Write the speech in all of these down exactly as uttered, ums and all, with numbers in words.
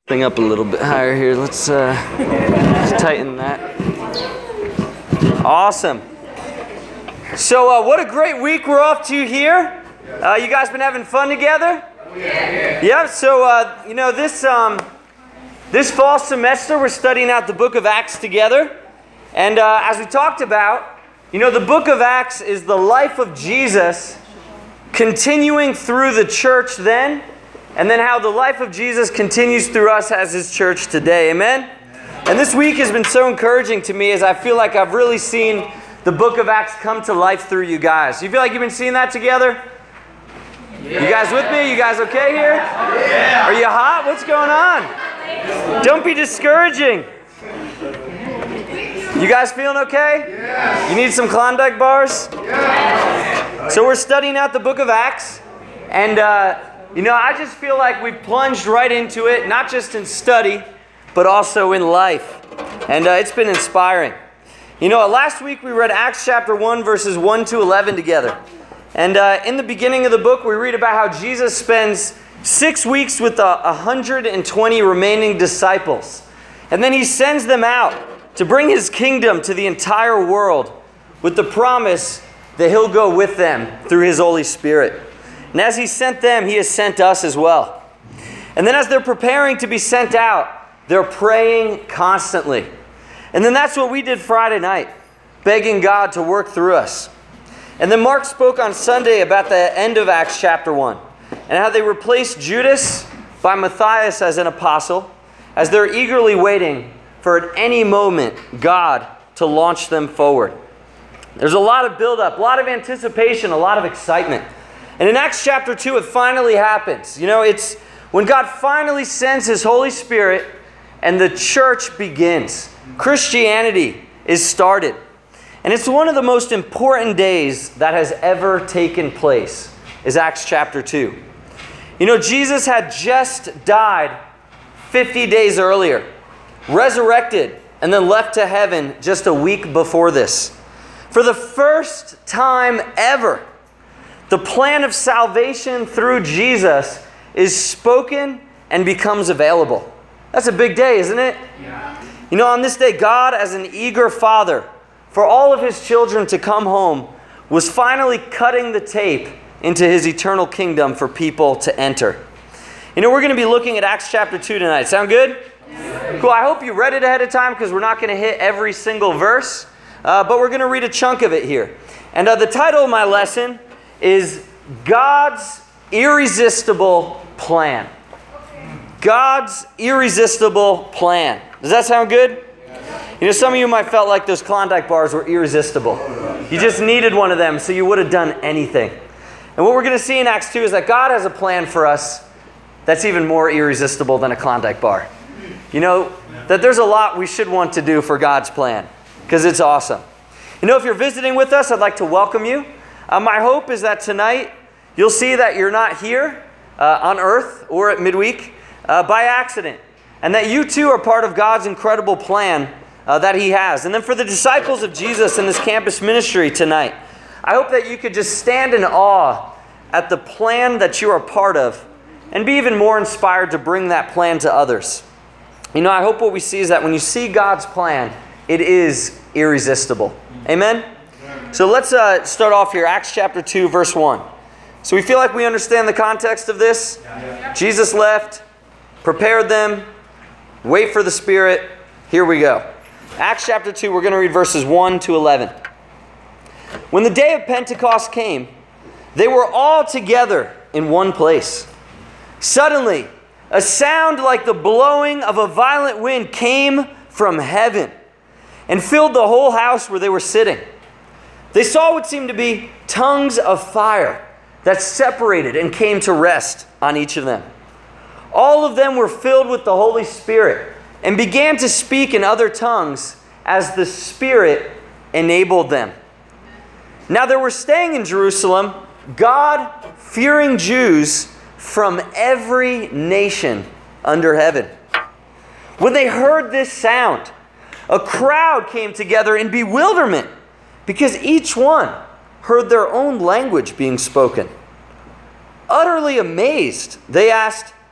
Thing up a little bit higher here. Let's uh, tighten that. Awesome. So, uh, what a great week we're off to here. Uh, you guys been having fun together? Yeah. Yeah. So, uh, you know, this um, this fall semester we're studying out the Book of Acts together, and uh, as we talked about, you know, the Book of Acts is the life of Jesus continuing through the church then. And then how the life of Jesus continues through us as His church today. Amen? Amen? And this week has been so encouraging to me as I feel like I've really seen the book of Acts come to life through you guys. You feel like you've been seeing that together? Yeah. You guys with me? You guys okay here? Yeah. Are you hot? What's going on? Don't be discouraging. You guys feeling okay? Yeah. You need some Klondike bars? Yeah. So we're studying out the book of Acts. And... Uh, You know, I just feel like we've plunged right into it, not just in study, but also in life. And uh, it's been inspiring. You know, last week we read Acts chapter one, verses one to eleven together. And uh, in the beginning of the book, we read about how Jesus spends six weeks with the one hundred twenty remaining disciples. And then He sends them out to bring His kingdom to the entire world with the promise that He'll go with them through His Holy Spirit. And as He sent them, He has sent us as well. And then as they're preparing to be sent out, they're praying constantly. And then that's what we did Friday night, begging God to work through us. And then Mark spoke on Sunday about the end of Acts chapter one and how they replaced Judas by Matthias as an apostle, as they're eagerly waiting for at any moment God to launch them forward. There's a lot of buildup, a lot of anticipation, a lot of excitement. And in Acts chapter two, it finally happens. You know, it's when God finally sends His Holy Spirit and the church begins. Christianity is started. And it's one of the most important days that has ever taken place, is Acts chapter two. You know, Jesus had just died fifty days earlier, resurrected, and then left to heaven just a week before this. For the first time ever, the plan of salvation through Jesus is spoken and becomes available. That's a big day, isn't it? Yeah. You know, on this day, God, as an eager father for all of His children to come home, was finally cutting the tape into His eternal kingdom for people to enter. You know, we're going to be looking at Acts chapter two tonight. Sound good? Yeah. Cool. I hope you read it ahead of time because we're not going to hit every single verse, uh, but we're going to read a chunk of it here. And uh, the title of my lesson is God's Irresistible Plan. God's irresistible plan. Does that sound good? You know, some of you might felt like those Klondike bars were irresistible. You just needed one of them, so you would have done anything. And what we're going to see in Acts two is that God has a plan for us that's even more irresistible than a Klondike bar. You know, that there's a lot we should want to do for God's plan, because it's awesome. You know, if you're visiting with us, I'd like to welcome you. Uh, my hope is that tonight you'll see that you're not here uh, on earth or at midweek uh, by accident, and that you too are part of God's incredible plan uh, that He has. And then for the disciples of Jesus in this campus ministry tonight, I hope that you could just stand in awe at the plan that you are part of and be even more inspired to bring that plan to others. You know, I hope what we see is that when you see God's plan, it is irresistible. Amen? So let's uh, start off here, Acts chapter two, verse one. So we feel like we understand the context of this. Yeah. Jesus left, prepared them, wait for the Spirit. Here we go. Acts chapter two, we're going to read verses one to eleven. When the day of Pentecost came, they were all together in one place. Suddenly, a sound like the blowing of a violent wind came from heaven and filled the whole house where they were sitting. They saw what seemed to be tongues of fire that separated and came to rest on each of them. All of them were filled with the Holy Spirit and began to speak in other tongues as the Spirit enabled them. Now there were staying in Jerusalem God-fearing Jews from every nation under heaven. When they heard this sound, a crowd came together in bewilderment, because each one heard their own language being spoken. Utterly amazed, they asked,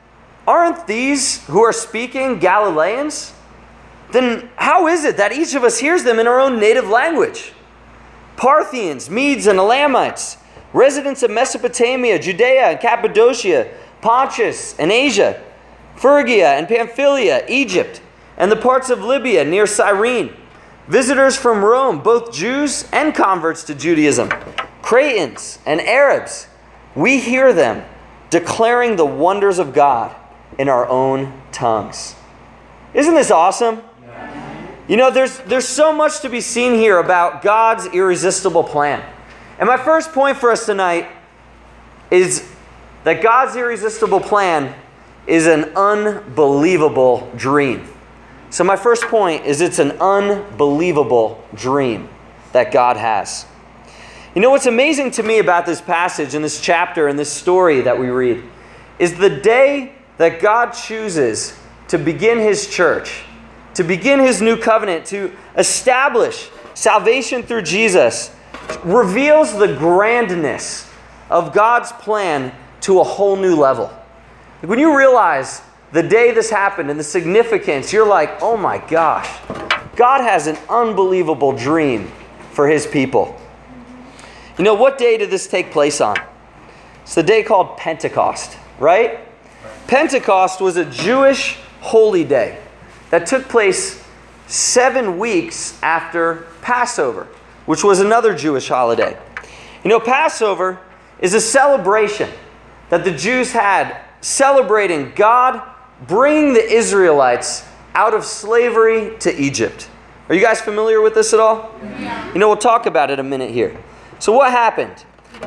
aren't these who are speaking Galileans? Then how is it that each of us hears them in our own native language? Parthians, Medes, and Elamites, residents of Mesopotamia, Judea and Cappadocia, Pontus and Asia, Phrygia and Pamphylia, Egypt, and the parts of Libya near Cyrene, visitors from Rome, both Jews and converts to Judaism, Cretans and Arabs, we hear them declaring the wonders of God in our own tongues. Isn't this awesome? You know, there's, there's so much to be seen here about God's irresistible plan. And my first point for us tonight is that God's irresistible plan is an unbelievable dream. So my first point is it's an unbelievable dream that God has. You know what's amazing to me about this passage and this chapter and this story that we read is the day that God chooses to begin His church, to begin His new covenant, to establish salvation through Jesus, reveals the grandness of God's plan to a whole new level. When you realize the day this happened and the significance, you're like, oh my gosh, God has an unbelievable dream for His people. You know, what day did this take place on? It's the day called Pentecost, right? Pentecost was a Jewish holy day that took place seven weeks after Passover, which was another Jewish holiday. You know, Passover is a celebration that the Jews had celebrating God bringing the Israelites out of slavery to Egypt. Are you guys familiar with this at all? Yeah. You know, we'll talk about it a minute here. So what happened?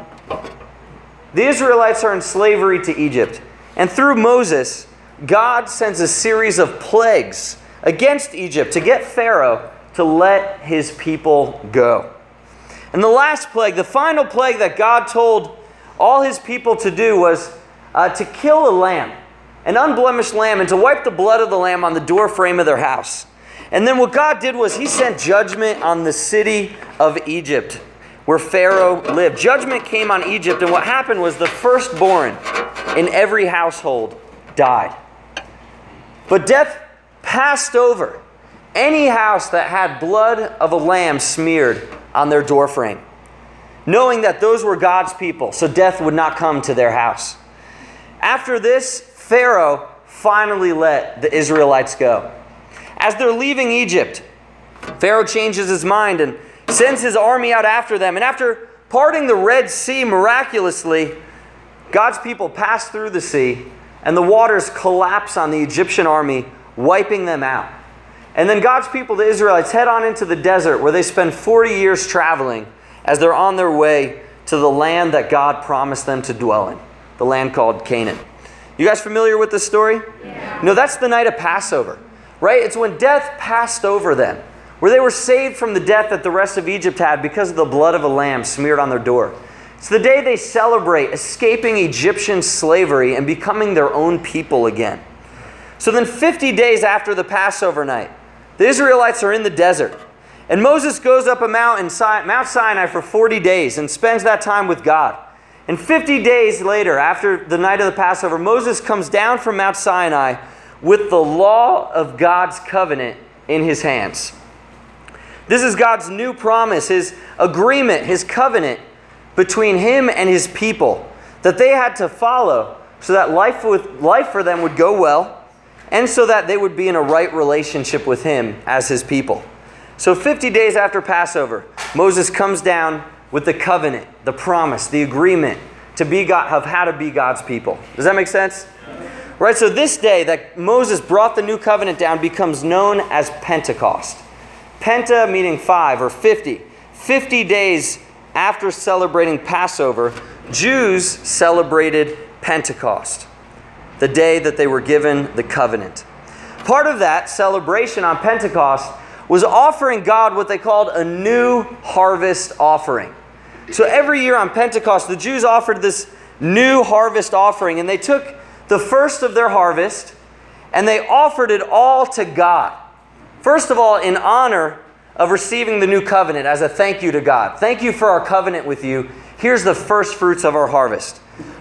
The Israelites are in slavery to Egypt. And through Moses, God sends a series of plagues against Egypt to get Pharaoh to let his people go. And the last plague, the final plague that God told all His people to do was uh, to kill a lamb, an unblemished lamb, and to wipe the blood of the lamb on the door frame of their house. And then what God did was He sent judgment on the city of Egypt, where Pharaoh lived. Judgment came on Egypt, and what happened was the firstborn in every household died. But death passed over any house that had blood of a lamb smeared on their doorframe, knowing that those were God's people, so death would not come to their house. After this, Pharaoh finally let the Israelites go. As they're leaving Egypt, Pharaoh changes his mind and sends his army out after them. And after parting the Red Sea miraculously, God's people pass through the sea, and the waters collapse on the Egyptian army, wiping them out. And then God's people, the Israelites, head on into the desert where they spend forty years traveling as they're on their way to the land that God promised them to dwell in, the land called Canaan. You guys familiar with this story? Yeah. No, that's the night of Passover, right? It's when death passed over them, where they were saved from the death that the rest of Egypt had because of the blood of a lamb smeared on their door. It's the day they celebrate escaping Egyptian slavery and becoming their own people again. So then fifty days after the Passover night, the Israelites are in the desert. And Moses goes up a mountain, Mount Sinai, for forty days and spends that time with God. And fifty days later, after the night of the Passover, Moses comes down from Mount Sinai with the law of God's covenant in his hands. This is God's new promise, His agreement, His covenant between Him and His people that they had to follow so that life, with, life for them would go well, and so that they would be in a right relationship with Him as His people. So fifty days after Passover, Moses comes down with the covenant, the promise, the agreement to be God, of how to be God's people. Does that make sense? Yeah. Right, so this day that Moses brought the new covenant down becomes known as Pentecost. Penta meaning five or fifty. fifty days after celebrating Passover, Jews celebrated Pentecost, the day that they were given the covenant. Part of that celebration on Pentecost was offering God what they called a new harvest offering. So every year on Pentecost, the Jews offered this new harvest offering, and they took the first of their harvest and they offered it all to God. First of all, in honor of receiving the new covenant as a thank you to God. Thank you for our covenant with you. Here's the first fruits of our harvest.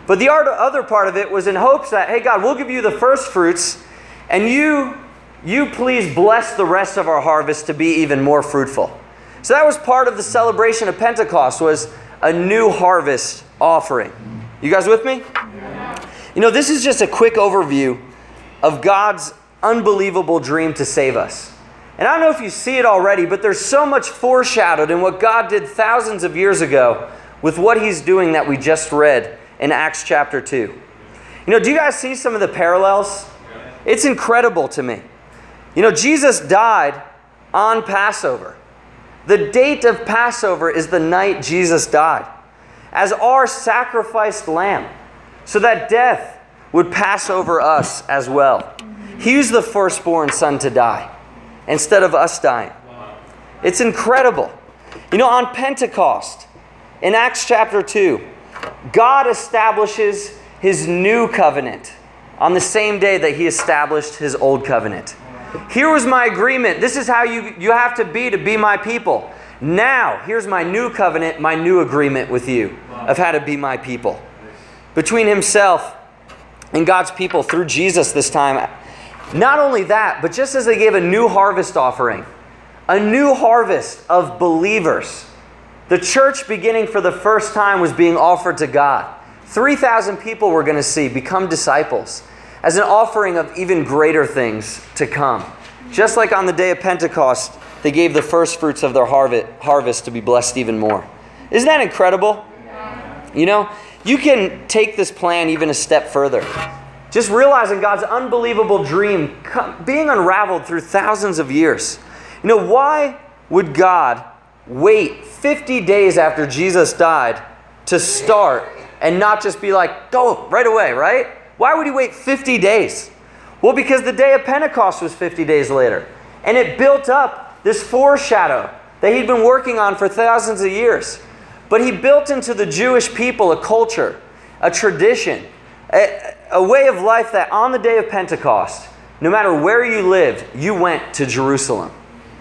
But the other part of it was in hopes that, hey, God, we'll give you the first fruits, and you, you please bless the rest of our harvest to be even more fruitful. So that was part of the celebration of Pentecost, was a new harvest offering. You guys with me? Yeah. You know, this is just a quick overview of God's unbelievable dream to save us. And I don't know if you see it already, but there's so much foreshadowed in what God did thousands of years ago with what he's doing that we just read in Acts chapter two. You know, do you guys see some of the parallels? It's incredible to me. You know, Jesus died on Passover. The date of Passover is the night Jesus died as our sacrificed lamb, so that death would pass over us as well. He was the firstborn son to die instead of us dying. It's incredible. You know, on Pentecost, in Acts chapter two, God establishes his new covenant on the same day that he established his old covenant. Here was my agreement. This is how you, you have to be to be my people. Now, here's my new covenant, my new agreement with you of how to be my people. Between himself and God's people through Jesus this time. Not only that, but just as they gave a new harvest offering, a new harvest of believers, the church beginning for the first time was being offered to God. three thousand people we're going to see become disciples as an offering of even greater things to come. Just like on the day of Pentecost, they gave the first fruits of their harvest to be blessed even more. Isn't that incredible? You know, you can take this plan even a step further. Just realizing God's unbelievable dream being unraveled through thousands of years. You know, why would God wait fifty days after Jesus died to start and not just be like, go right away, right? Why would he wait fifty days? Well, because the day of Pentecost was fifty days later. And it built up this foreshadow that he'd been working on for thousands of years. But he built into the Jewish people a culture, a tradition, a, a way of life that on the day of Pentecost, no matter where you lived, you went to Jerusalem.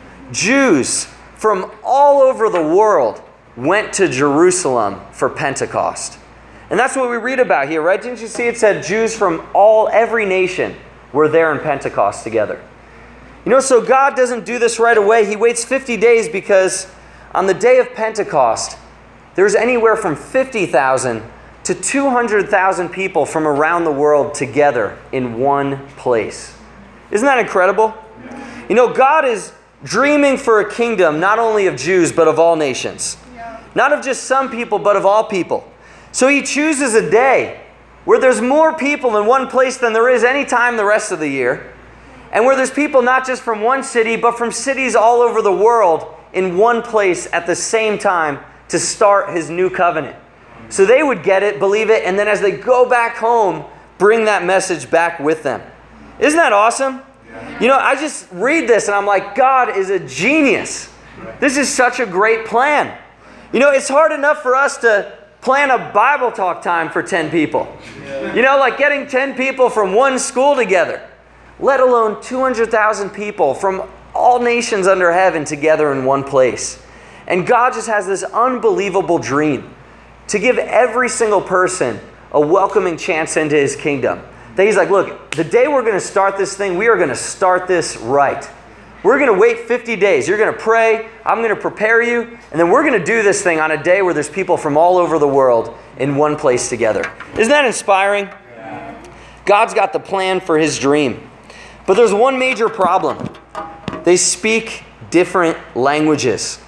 Jews from all over the world went to Jerusalem for Pentecost. And that's what we read about here, right? Didn't you see it said Jews from all, every nation were there in Pentecost together. You know, so God doesn't do this right away. He waits fifty days because on the day of Pentecost, there's anywhere from fifty thousand to two hundred thousand people from around the world together in one place. Isn't that incredible? Yeah. You know, God is dreaming for a kingdom not only of Jews, but of all nations. Yeah. Not of just some people, but of all people. So he chooses a day where there's more people in one place than there is any time the rest of the year. And where there's people not just from one city, but from cities all over the world in one place at the same time to start his new covenant. So they would get it, believe it, and then as they go back home, bring that message back with them. Isn't that awesome? Yeah. You know, I just read this and I'm like, God is a genius. This is such a great plan. You know, it's hard enough for us to plan a Bible talk time for ten people. Yeah. You know, like getting ten people from one school together, let alone two hundred thousand people from all nations under heaven together in one place. And God just has this unbelievable dream to give every single person a welcoming chance into his kingdom. That he's like, look, the day we're going to start this thing, we are going to start this right. We're going to wait fifty days. You're going to pray. I'm going to prepare you. And then we're going to do this thing on a day where there's people from all over the world in one place together. Isn't that inspiring? Yeah. God's got the plan for his dream. But there's one major problem. They speak different languages.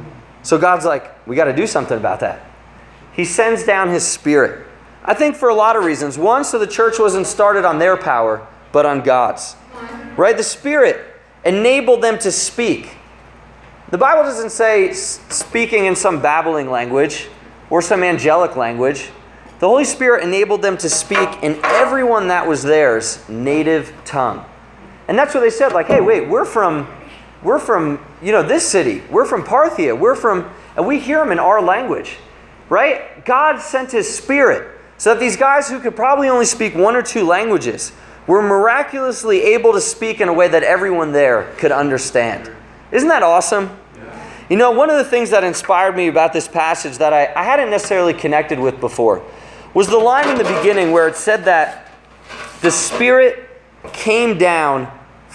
So God's like, we got to do something about that. He sends down his Spirit. I think for a lot of reasons. One, so the church wasn't started on their power, but on God's. Right? The Spirit enabled them to speak. The Bible doesn't say speaking in some babbling language or some angelic language. The Holy Spirit enabled them to speak in everyone that was theirs native tongue. And that's what they said, like, hey, wait, we're from, we're from, you know, this city. We're from Parthia. We're from, and we hear them in our language, right? God sent his Spirit so that these guys who could probably only speak one or two languages were miraculously able to speak in a way that everyone there could understand. Isn't that awesome? Yeah. You know, one of the things that inspired me about this passage that I, I hadn't necessarily connected with before was the line in the beginning where it said that the Spirit came down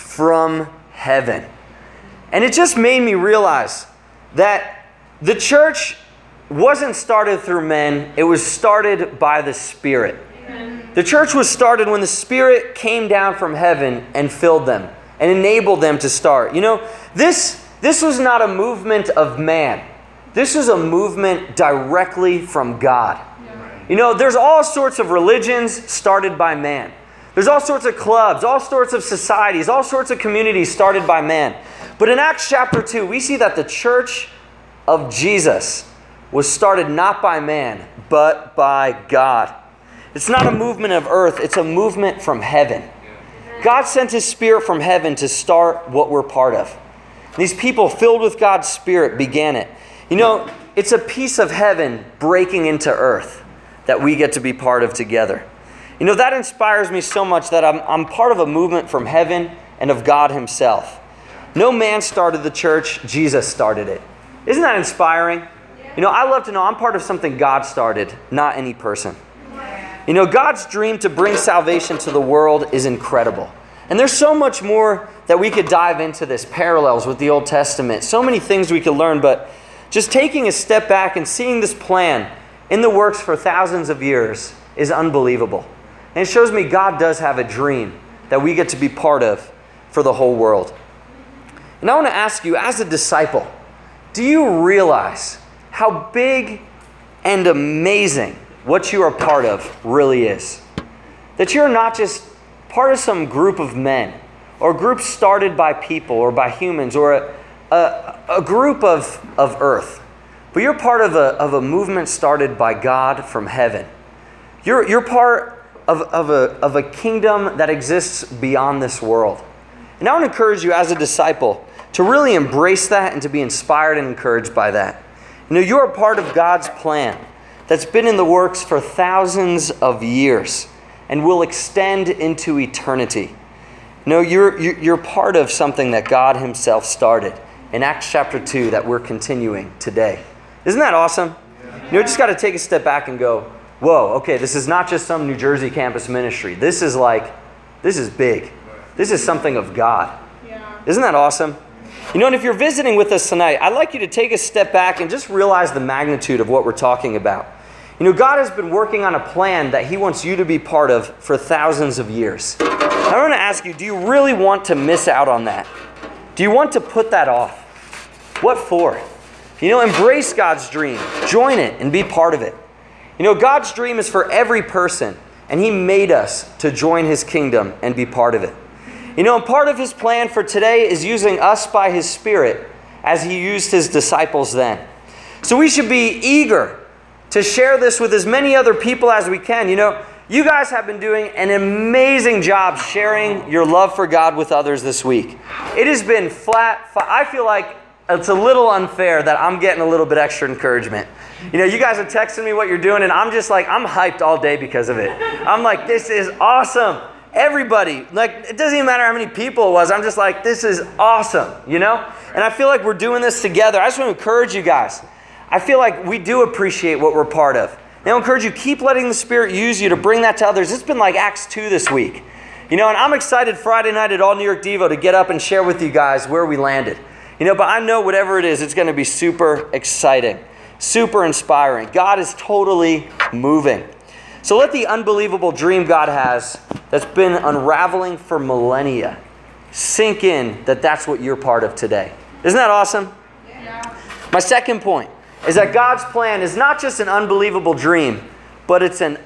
from heaven. And it just made me realize that the church wasn't started through men, it was started by the Spirit. Amen. The church was started when the Spirit came down from heaven and filled them and enabled them to start. You know, this, this was not a movement of man. This was a movement directly from God. You know, there's all sorts of religions started by man. There's all sorts of clubs, all sorts of societies, all sorts of communities started by man. But in Acts chapter two, we see that the church of Jesus was started not by man, but by God. It's not a movement of earth, it's a movement from heaven. God sent His Spirit from heaven to start what we're part of. These people filled with God's Spirit began it. You know, it's a piece of heaven breaking into earth that we get to be part of together. You know, that inspires me so much that I'm, I'm part of a movement from heaven and of God Himself. No man started the church, Jesus started it. Isn't that inspiring? You know, I love to know I'm part of something God started, not any person. You know, God's dream to bring salvation to the world is incredible. And there's so much more that we could dive into this, parallels with the Old Testament. So many things we could learn, but just taking a step back and seeing this plan in the works for thousands of years is unbelievable. And it shows me God does have a dream that we get to be part of for the whole world. And I want to ask you, as a disciple, do you realize how big and amazing what you are part of really is? That you're not just part of some group of men or a group started by people or by humans or a, a, a group of, of earth, but you're part of a, of a movement started by God from heaven. You're, you're part of, of, a, of a kingdom that exists beyond this world. And I want to encourage you as a disciple to really embrace that and to be inspired and encouraged by that. You know, you're a part of God's plan that's been in the works for thousands of years and will extend into eternity. No, you're, you're part of something that God Himself started in Acts chapter two that we're continuing today. Isn't that awesome? You know, just got to take a step back and go, whoa, okay, this is not just some New Jersey campus ministry. This is like, this is big. This is something of God. Yeah. Isn't that awesome? You know, and if you're visiting with us tonight, I'd like you to take a step back and just realize the magnitude of what we're talking about. You know, God has been working on a plan that He wants you to be part of for thousands of years. I want to ask you, do you really want to miss out on that? Do you want to put that off? What for? You know, embrace God's dream. Join it and be part of it. You know, God's dream is for every person, and He made us to join His kingdom and be part of it. You know, and part of His plan for today is using us by His Spirit as He used His disciples then. So we should be eager to share this with as many other people as we can. You know, you guys have been doing an amazing job sharing your love for God with others this week. It has been flat. I feel like it's a little unfair that I'm getting a little bit extra encouragement. You know, you guys are texting me what you're doing, and I'm just like, I'm hyped all day because of it. I'm like, this is awesome. Everybody, like, it doesn't even matter how many people it was. I'm just like, this is awesome, you know? And I feel like we're doing this together. I just want to encourage you guys. I feel like we do appreciate what we're part of. And I'll encourage you, keep letting the Spirit use you to bring that to others. It's been like Acts two this week. You know, and I'm excited Friday night at All New York Devo to get up and share with you guys where we landed. You know, but I know whatever it is, it's going to be super exciting, super inspiring. God is totally moving. So let the unbelievable dream God has that's been unraveling for millennia sink in that that's what you're part of today. Isn't that awesome? Yeah. My second point is that God's plan is not just an unbelievable dream, but it's an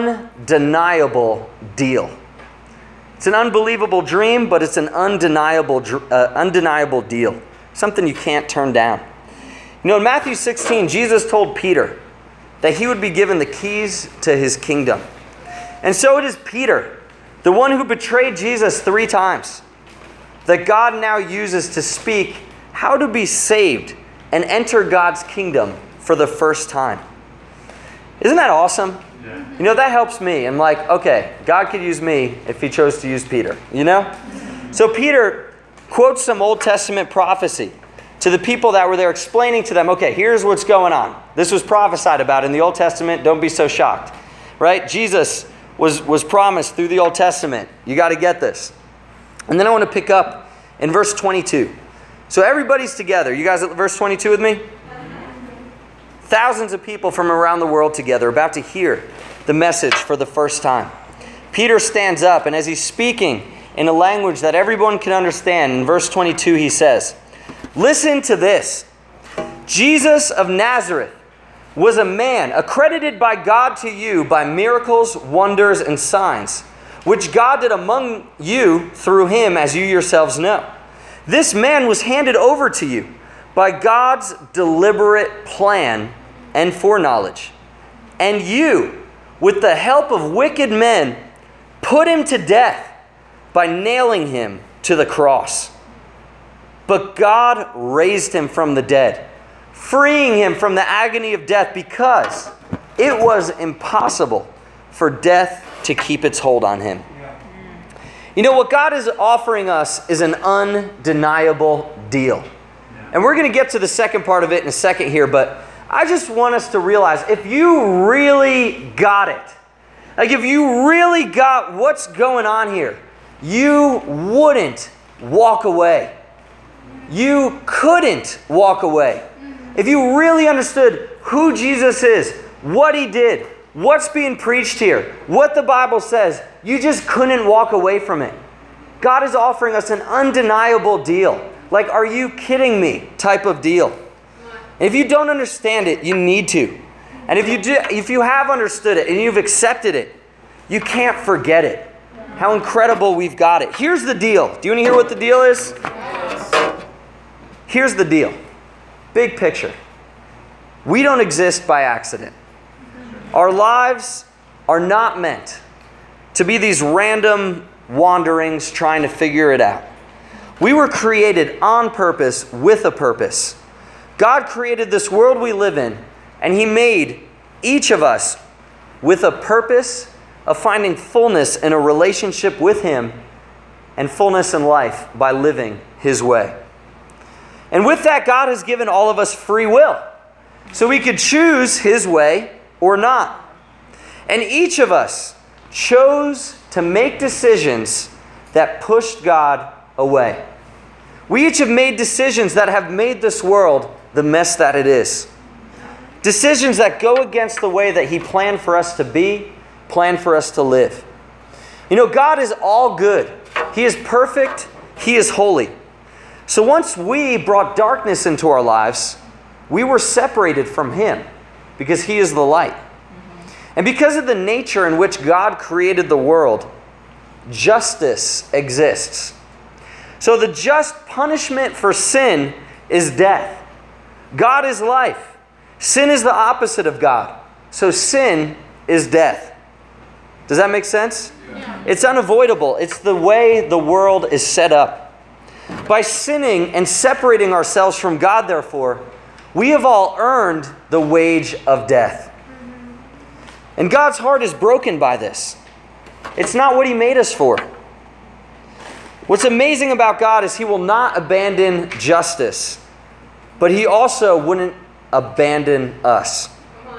undeniable deal. It's an unbelievable dream, but it's an undeniable, uh, undeniable deal. Something you can't turn down. You know, in Matthew sixteen, Jesus told Peter that he would be given the keys to His kingdom. And so it is Peter, the one who betrayed Jesus three times, that God now uses to speak how to be saved and enter God's kingdom for the first time. Isn't that awesome? Yeah. You know, that helps me. I'm like, okay, God could use me if He chose to use Peter, you know? So Peter quotes some Old Testament prophecy to the people that were there, explaining to them, okay, here's what's going on. This was prophesied about in the Old Testament. Don't be so shocked. right? Jesus was, was promised through the Old Testament. You got to get this. And then I want to pick up in verse twenty-two. So everybody's together. You guys at verse twenty-two with me? Thousands of people from around the world together, about to hear the message for the first time. Peter stands up, and as he's speaking in a language that everyone can understand, in verse twenty-two he says, "Listen to this. Jesus of Nazareth was a man accredited by God to you by miracles, wonders, and signs, which God did among you through him, as you yourselves know. This man was handed over to you by God's deliberate plan and foreknowledge. And you, with the help of wicked men, put him to death by nailing him to the cross. But God raised him from the dead, freeing him from the agony of death, because it was impossible for death to keep its hold on him." You know, what God is offering us is an undeniable deal. And we're going to get to the second part of it in a second here, but I just want us to realize, if you really got it, like if you really got what's going on here, you wouldn't walk away. You couldn't walk away. If you really understood who Jesus is, what he did, what's being preached here, what the Bible says, you just couldn't walk away from it. God is offering us an undeniable deal. Like, are you kidding me type of deal. And if you don't understand it, you need to. And if you do, if you have understood it and you've accepted it, you can't forget it. How incredible we've got it. Here's the deal. Do you want to hear what the deal is? Here's the deal. Big picture. We don't exist by accident. Our lives are not meant to be these random wanderings trying to figure it out. We were created on purpose with a purpose. God created this world we live in, and he made each of us with a purpose of finding fullness in a relationship with him and fullness in life by living his way. And with that, God has given all of us free will, so we could choose his way or not. And each of us chose to make decisions that pushed God away. We each have made decisions that have made this world the mess that it is. Decisions that go against the way that he planned for us to be, planned for us to live. You know, God is all good. He is perfect. He is holy. So once we brought darkness into our lives, we were separated from him because he is the light. And because of the nature in which God created the world, justice exists. So the just punishment for sin is death. God is life. Sin is the opposite of God. So sin is death. Does that make sense? Yeah. It's unavoidable. It's the way the world is set up. By sinning and separating ourselves from God, therefore, we have all earned the wage of death. And God's heart is broken by this. It's not what he made us for. What's amazing about God is he will not abandon justice, but he also wouldn't abandon us.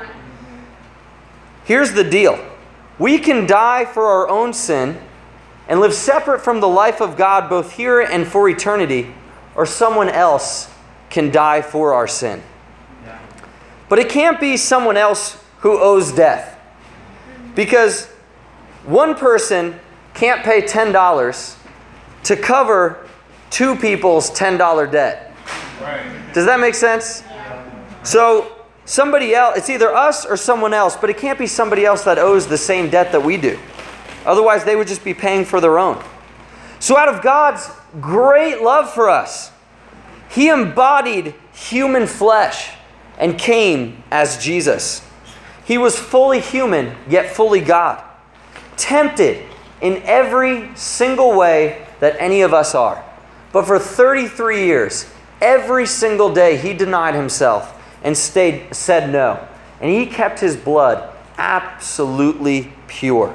Here's the deal. We can die for our own sin and live separate from the life of God both here and for eternity, or someone else can die for our sin. But it can't be someone else who owes death, because one person can't pay ten dollars to cover two people's ten dollars debt. Does that make sense? So somebody else, it's either us or someone else, but it can't be somebody else that owes the same debt that we do. Otherwise, they would just be paying for their own. So out of God's great love for us, he embodied human flesh and came as Jesus. He was fully human, yet fully God. Tempted in every single way that any of us are. But for thirty-three years, every single day, he denied himself and stayed, said no. And he kept his blood absolutely pure.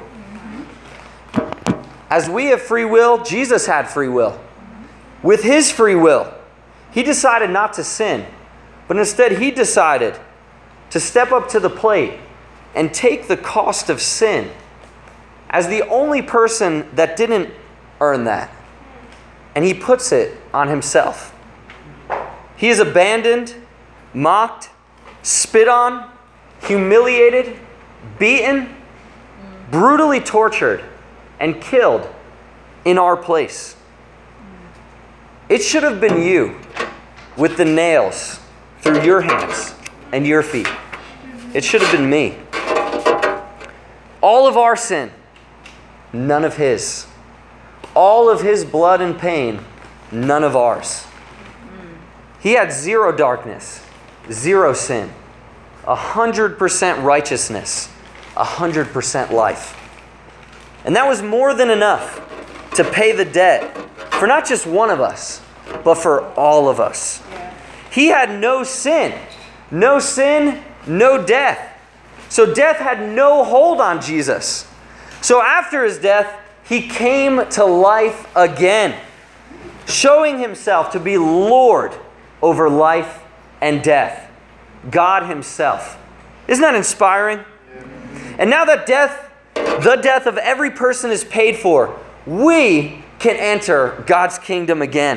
As we have free will, Jesus had free will. With his free will, he decided not to sin, but instead he decided to step up to the plate and take the cost of sin as the only person that didn't earn that. And he puts it on himself. He is abandoned, mocked, spit on, humiliated, beaten, brutally tortured, and killed in our place. It should have been you with the nails through your hands and your feet. It should have been me. All of our sin, none of his. All of his blood and pain, none of ours. He had zero darkness, zero sin, a hundred percent righteousness, a hundred percent life. And that was more than enough to pay the debt for not just one of us, but for all of us. He had no sin, no sin, no death. So death had no hold on Jesus. So after his death, he came to life again, showing himself to be Lord over life and death. God himself. Isn't that inspiring? And now that death, the death of every person is paid for, we can enter God's kingdom again.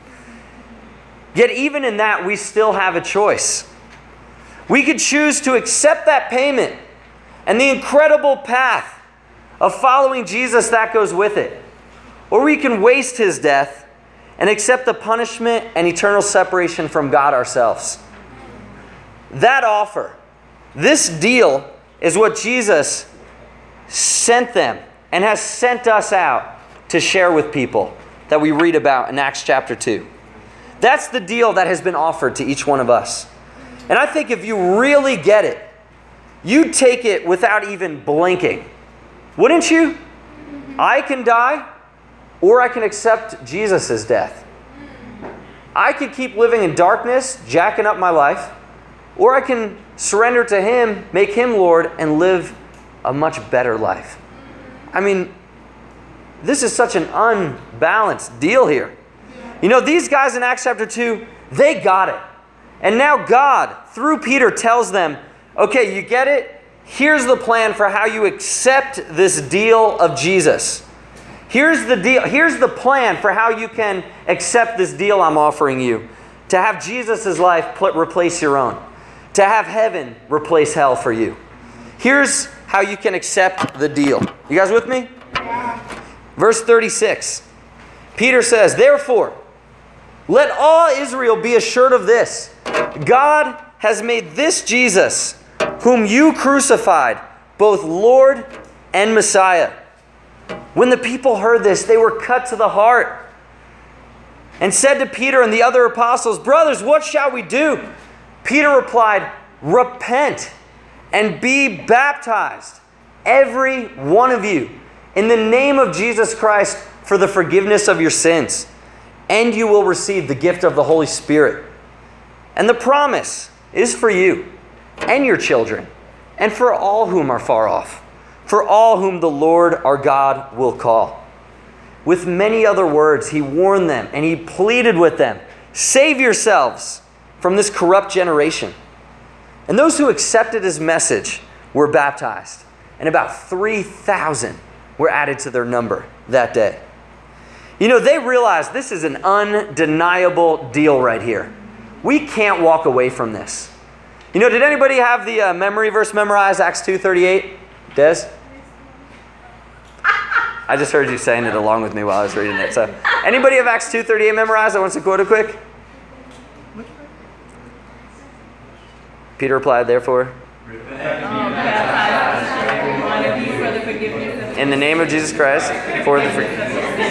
Yet even in that, we still have a choice. We could choose to accept that payment and the incredible path of following Jesus that goes with it. Or we can waste his death and accept the punishment and eternal separation from God ourselves. That offer, this deal, is what Jesus sent them and has sent us out to share with people that we read about in Acts chapter two. That's the deal that has been offered to each one of us. And I think if you really get it, you'd take it without even blinking. Wouldn't you? I can die, or I can accept Jesus' death. I could keep living in darkness, jacking up my life, or I can surrender to him, make him Lord, and live a much better life. I mean, this is such an unbalanced deal here. You know, these guys in Acts chapter two, they got it. And now God, through Peter, tells them, okay, you get it? Here's the plan for how you accept this deal of Jesus. Here's the deal. Here's the plan for how you can accept this deal I'm offering you. To have Jesus' life put, replace your own. To have heaven replace hell for you. Here's how you can accept the deal. You guys with me? Yeah. Verse thirty-six. Peter says, therefore, let all Israel be assured of this. God has made this Jesus, whom you crucified, both Lord and Messiah. When the people heard this, they were cut to the heart and said to Peter and the other apostles, brothers, what shall we do? Peter replied, repent and be baptized, every one of you, in the name of Jesus Christ for the forgiveness of your sins, and you will receive the gift of the Holy Spirit. And the promise is for you and your children, and for all whom are far off, for all whom the Lord our God will call. With many other words, he warned them and he pleaded with them, save yourselves from this corrupt generation. And those who accepted his message were baptized, and about three thousand were added to their number that day. You know, they realized this is an undeniable deal right here. We can't walk away from this. You know, did anybody have the uh, memory verse memorized, Acts two thirty-eight? Des? I just heard you saying it along with me while I was reading it. So, anybody have Acts two thirty-eight memorized that wants to quote it quick? Peter replied, therefore, in the name of Jesus Christ, for the forgiveness.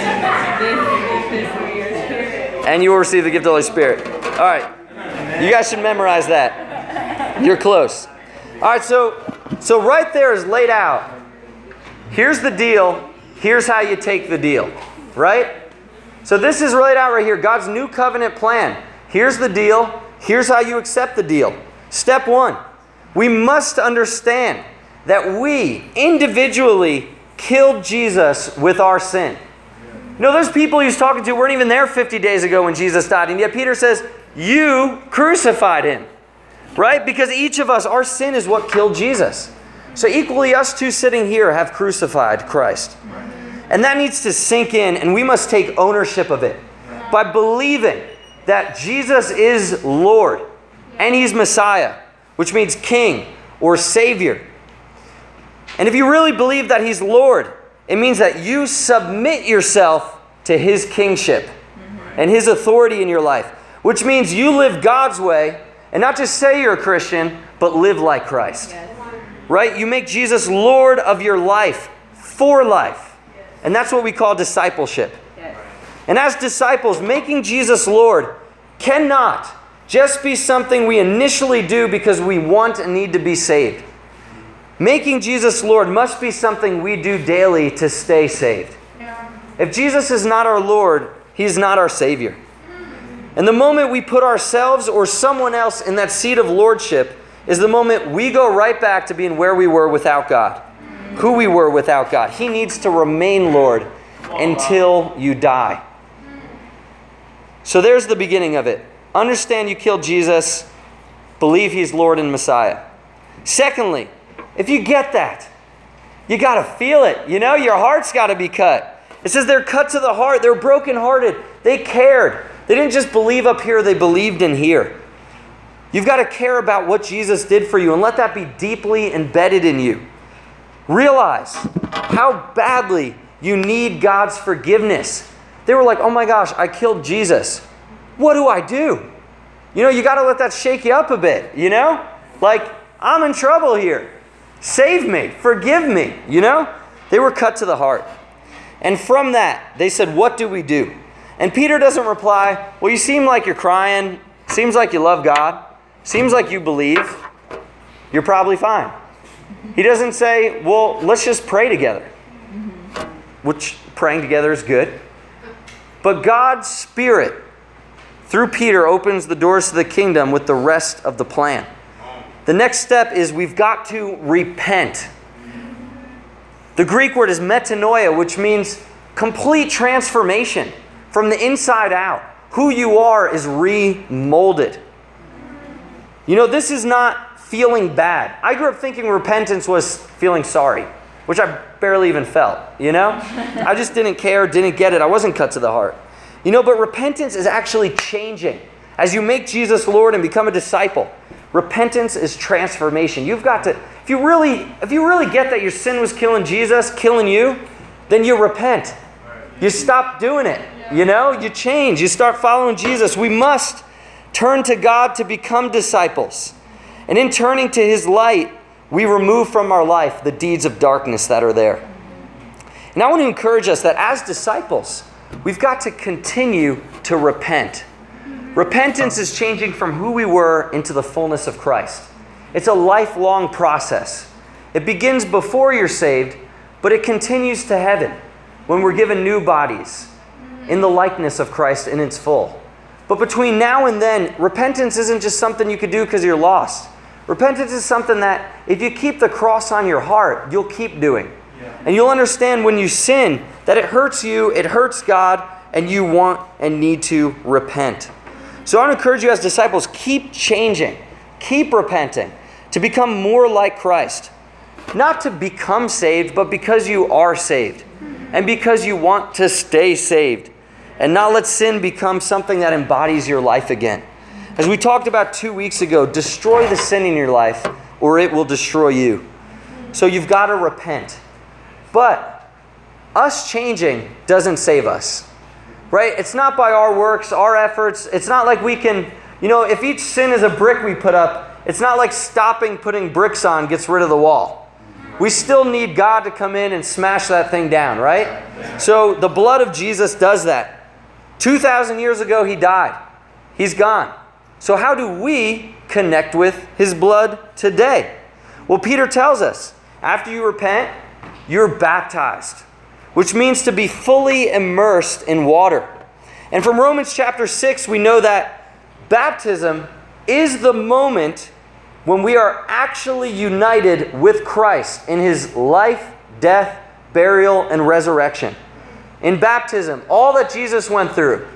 And you will receive the gift of the Holy Spirit. All right. You guys should memorize that. You're close. All right, so so right there is laid out. Here's the deal. Here's how you take the deal. Right? So this is laid out right here. God's new covenant plan. Here's the deal. Here's how you accept the deal. Step one. We must understand that we individually killed Jesus with our sin. You know, those people he was talking to weren't even there fifty days ago when Jesus died. And yet Peter says, you crucified him. Right? Because each of us, our sin is what killed Jesus. So equally, us two sitting here have crucified Christ. And that needs to sink in, and we must take ownership of it by believing that Jesus is Lord and He's Messiah, which means King or Savior. And if you really believe that He's Lord, it means that you submit yourself to His kingship and His authority in your life, which means you live God's way and not just say you're a Christian, but live like Christ. Yes. Right? You make Jesus Lord of your life for life. Yes. And that's what we call discipleship. Yes. And as disciples, making Jesus Lord cannot just be something we initially do because we want and need to be saved. Making Jesus Lord must be something we do daily to stay saved. Yeah. If Jesus is not our Lord, He's not our Savior. And the moment we put ourselves or someone else in that seat of lordship is the moment we go right back to being where we were without God, who we were without God. He needs to remain Lord until you die. So there's the beginning of it. Understand you killed Jesus. Believe He's Lord and Messiah. Secondly, if you get that, you got to feel it. You know, your heart's got to be cut. It says they're cut to the heart. They're brokenhearted. They cared. They didn't just believe up here, they believed in here. You've got to care about what Jesus did for you and let that be deeply embedded in you. Realize how badly you need God's forgiveness. They were like, oh my gosh, I killed Jesus. What do I do? You know, you got to let that shake you up a bit, you know? Like, I'm in trouble here. Save me. Forgive me, you know? They were cut to the heart. And from that, they said, what do we do? And Peter doesn't reply, well, you seem like you're crying. Seems like you love God. Seems like you believe. You're probably fine. He doesn't say, well, let's just pray together. Which praying together is good. But God's Spirit, through Peter, opens the doors to the kingdom with the rest of the plan. The next step is we've got to repent. The Greek word is metanoia, which means complete transformation. From the inside out, who you are is remolded. You know, this is not feeling bad. I grew up thinking repentance was feeling sorry, which I barely even felt, you know? I just didn't care, didn't get it. I wasn't cut to the heart. You know, but repentance is actually changing. As you make Jesus Lord and become a disciple, repentance is transformation. You've got to, if you really, if you really get that your sin was killing Jesus, killing you, then you repent. You stop doing it. You know, you change. You start following Jesus. We must turn to God to become disciples. And in turning to His light, we remove from our life the deeds of darkness that are there. And I want to encourage us that as disciples, we've got to continue to repent. Repentance is changing from who we were into the fullness of Christ. It's a lifelong process. It begins before you're saved, but it continues to heaven when we're given new bodies in the likeness of Christ in its full. But between now and then, repentance isn't just something you could do because you're lost. Repentance is something that if you keep the cross on your heart, you'll keep doing. Yeah. And you'll understand when you sin that it hurts you, it hurts God, and you want and need to repent. So I want to encourage you as disciples, keep changing, keep repenting to become more like Christ. Not to become saved, but because you are saved and because you want to stay saved. And not let sin become something that embodies your life again. As we talked about two weeks ago, destroy the sin in your life or it will destroy you. So you've got to repent. But us changing doesn't save us. Right? It's not by our works, our efforts. It's not like we can, you know, if each sin is a brick we put up, it's not like stopping putting bricks on gets rid of the wall. We still need God to come in and smash that thing down, right? So the blood of Jesus does that. two thousand years ago, He died. He's gone. So how do we connect with His blood today? Well, Peter tells us, after you repent, you're baptized, which means to be fully immersed in water. And from Romans chapter six, we know that baptism is the moment when we are actually united with Christ in His life, death, burial, and resurrection. In baptism, all that Jesus went through,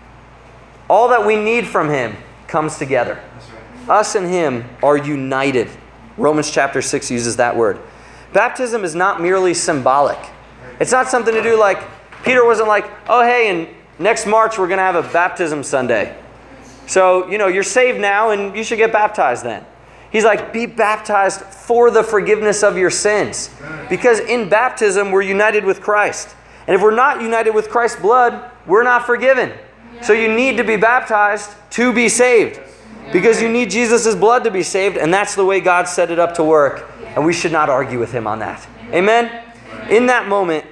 all that we need from Him comes together. Us and Him are united. Romans chapter six uses that word. Baptism is not merely symbolic. It's not something to do like, Peter wasn't like, oh, hey, and next March we're going to have a baptism Sunday. So, you know, you're saved now and you should get baptized then. He's like, be baptized for the forgiveness of your sins. Because in baptism, we're united with Christ. And if we're not united with Christ's blood, we're not forgiven. So you need to be baptized to be saved. Because you need Jesus' blood to be saved. And that's the way God set it up to work. And we should not argue with him on that. Amen? In that moment,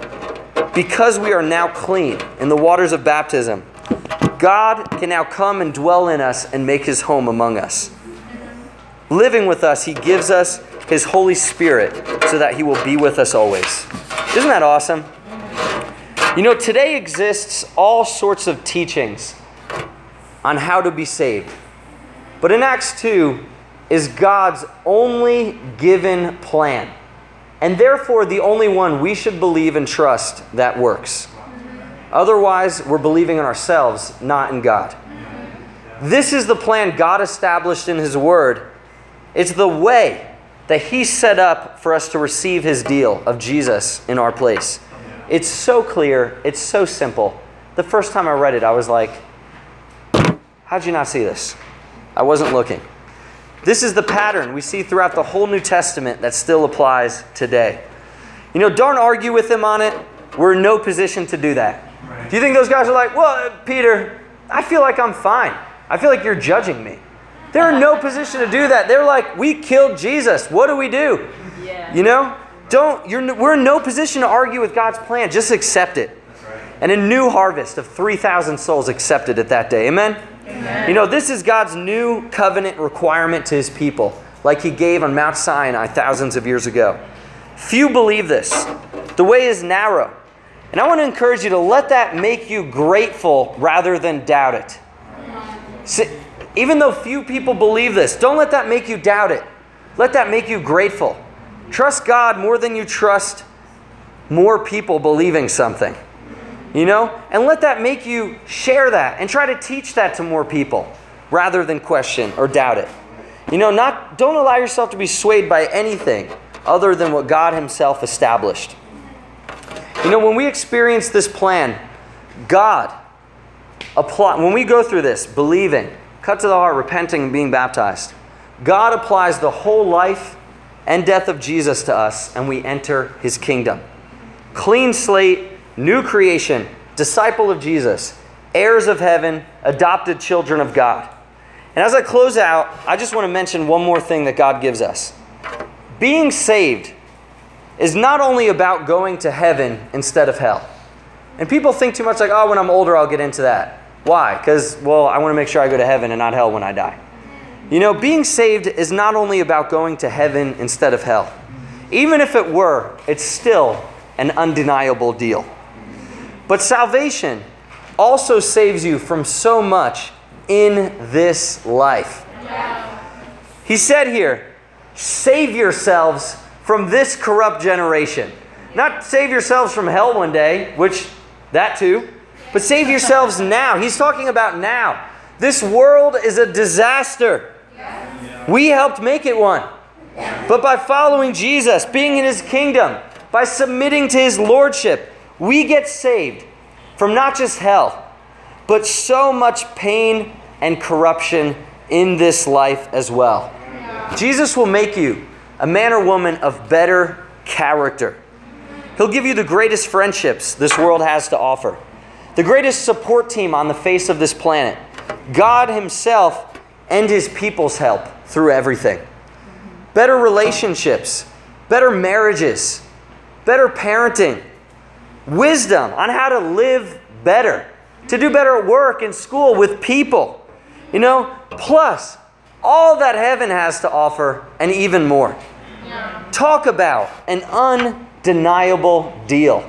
because we are now clean in the waters of baptism, God can now come and dwell in us and make his home among us. Living with us, he gives us his Holy Spirit so that he will be with us always. Isn't that awesome? You know, today exists all sorts of teachings on how to be saved. But in Acts two is God's only given plan. And therefore the only one we should believe and trust that works. Otherwise, we're believing in ourselves, not in God. This is the plan God established in his word. It's the way that he set up for us to receive his deal of Jesus in our place. It's so clear. It's so simple. The first time I read it, I was like, how'd you not see this? I wasn't looking. This is the pattern we see throughout the whole New Testament that still applies today. You know, don't argue with him on it. We're in no position to do that. Do you think those guys are like, well, Peter, I feel like I'm fine. I feel like you're judging me. They're in no position to do that. They're like, we killed Jesus. What do we do? Yeah. You know, don't. You're. We're in no position to argue with God's plan. Just accept it. That's right. And a new harvest of three thousand souls accepted it that day. Amen? Amen? You know, this is God's new covenant requirement to his people, like he gave on Mount Sinai thousands of years ago. Few believe this. The way is narrow. And I want to encourage you to let that make you grateful rather than doubt it. See, even though few people believe this, don't let that make you doubt it. Let that make you grateful. Trust God more than you trust more people believing something. You know? And let that make you share that and try to teach that to more people rather than question or doubt it. You know, not don't allow yourself to be swayed by anything other than what God himself established. You know, when we experience this plan, God apply when we go through this, believing, cut to the heart, repenting, and being baptized, God applies the whole life and death of Jesus to us, and we enter his kingdom. Clean slate, new creation, disciple of Jesus, heirs of heaven, adopted children of God. And as I close out, I just want to mention one more thing that God gives us. Being saved is not only about going to heaven instead of hell. And people think too much like, oh, when I'm older, I'll get into that. Why? Because, well, I want to make sure I go to heaven and not hell when I die. You know, being saved is not only about going to heaven instead of hell. Even if it were, it's still an undeniable deal. But salvation also saves you from so much in this life. He said here, save yourselves from this corrupt generation. Not save yourselves from hell one day, which that too, but save yourselves now. He's talking about now. This world is a disaster. We helped make it one. But by following Jesus, being in his kingdom, by submitting to his lordship, we get saved from not just hell, but so much pain and corruption in this life as well. Jesus will make you a man or woman of better character. He'll give you the greatest friendships this world has to offer, the greatest support team on the face of this planet, God himself and his people's help through everything. Better relationships, better marriages, better parenting, wisdom on how to live better, to do better at work and school with people, you know, plus all that heaven has to offer and even more. Yeah. Talk about an undeniable deal.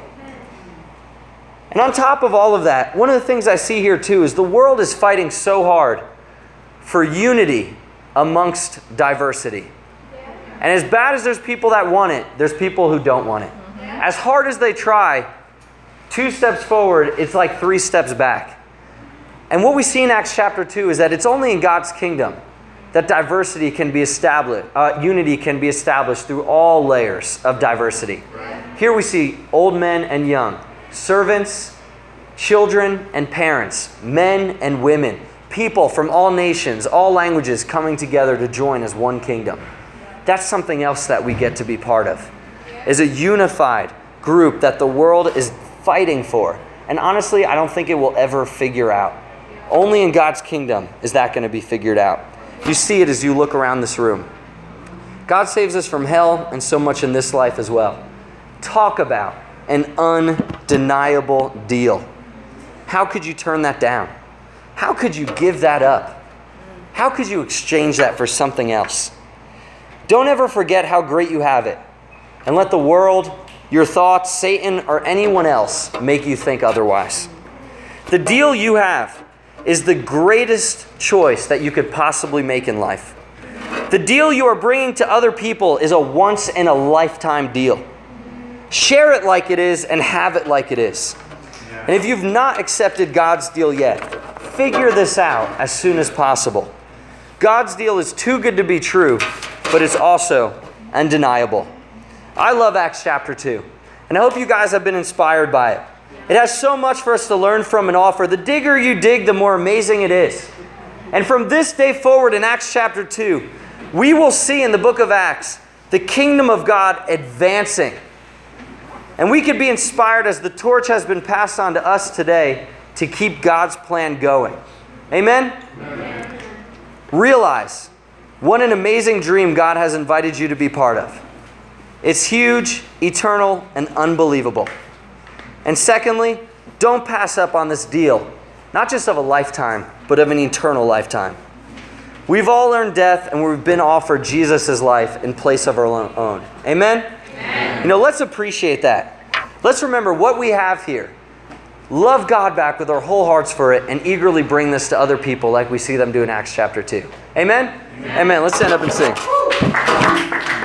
And on top of all of that, one of the things I see here too is the world is fighting so hard for unity amongst diversity. And as bad as there's people that want it, there's people who don't want it. As hard as they try, two steps forward, it's like three steps back. And what we see in Acts chapter two is that it's only in God's kingdom that diversity can be established, uh, unity can be established through all layers of diversity. Here we see old men and young, servants, children and parents, men and women, people from all nations, all languages coming together to join as one kingdom. That's something else that we get to be part of, is a unified group that the world is fighting for. And honestly, I don't think it will ever figure out. Only in God's kingdom is that going to be figured out. You see it as you look around this room. God saves us from hell and so much in this life as well. Talk about an undeniable deal. How could you turn that down? How could you give that up? How could you exchange that for something else? Don't ever forget how great you have it. And let the world, your thoughts, Satan, or anyone else make you think otherwise. The deal you have is the greatest choice that you could possibly make in life. The deal you are bringing to other people is a once-in-a-lifetime deal. Share it like it is and have it like it is. And if you've not accepted God's deal yet, figure this out as soon as possible. God's deal is too good to be true, but it's also undeniable. I love Acts chapter two, and I hope you guys have been inspired by it. It has so much for us to learn from and offer. The digger you dig, the more amazing it is. And from this day forward in Acts chapter two, we will see in the book of Acts the kingdom of God advancing. And we could be inspired as the torch has been passed on to us today to keep God's plan going. Amen? Amen. Realize what an amazing dream God has invited you to be part of. It's huge, eternal, and unbelievable. And secondly, don't pass up on this deal, not just of a lifetime, but of an eternal lifetime. We've all earned death, and we've been offered Jesus' life in place of our own. Amen? Amen. You know, let's appreciate that. Let's remember what we have here. Love God back with our whole hearts for it, and eagerly bring this to other people like we see them do in Acts chapter two. Amen? Amen. Amen. Let's stand up and sing.